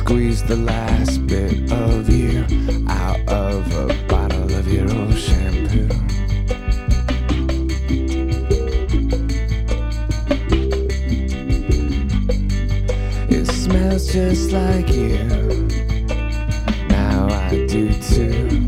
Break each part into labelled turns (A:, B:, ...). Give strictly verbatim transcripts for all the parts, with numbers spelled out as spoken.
A: squeeze the last bit of you out of a bottle of your old shampoo. It smells just like you, now I do too.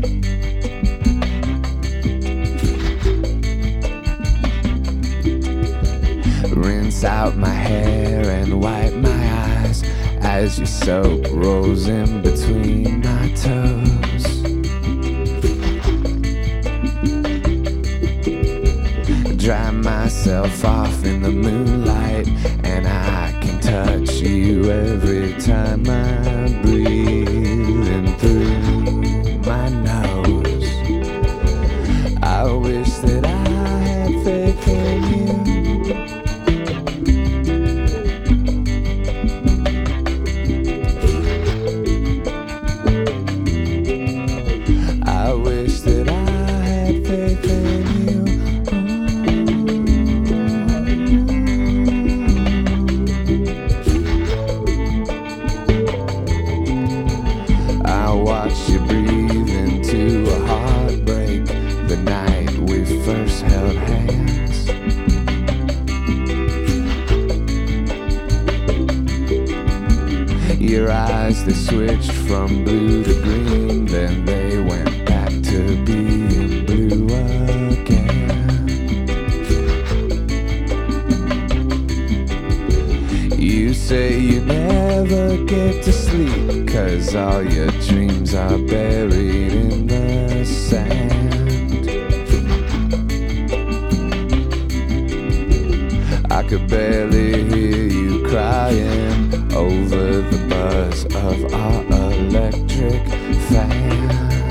A: Rinse out my hair and wipe my eyes as your soap rolls in between my toes. Dry myself off in the moonlight, and I can touch you every time I breathe in through my nose. I wish that I had faith in you. I wish that I had faith in you. Oh. I watched you breathe into a heartbreak the night we first held hands. Your eyes, they switched from blue to green, then they went back to being blue again. You say you never get to sleep, 'cause all your dreams are buried in the sand. I could barely hear you crying over the buzz of our electric fan.